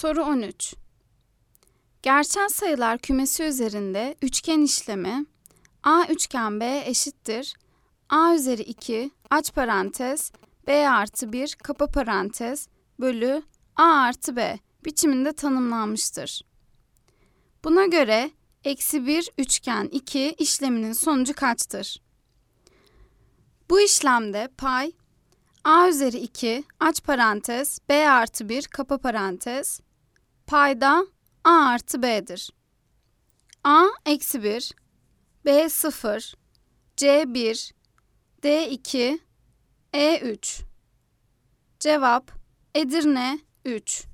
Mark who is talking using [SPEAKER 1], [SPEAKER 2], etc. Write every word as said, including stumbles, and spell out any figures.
[SPEAKER 1] Soru on üç. Gerçel sayılar kümesi üzerinde üçgen işlemi A üçgen B eşittir A üzeri iki aç parantez B artı bir kapa parantez bölü A artı B biçiminde tanımlanmıştır. Buna göre eksi bir üçgen iki işleminin sonucu kaçtır? Bu işlemde pay A üzeri iki aç parantez B artı bir kapa parantez payda A artı B'dir. A eksi bir, B sıfır, C bir, D iki, E üç. Cevap Edirne üç.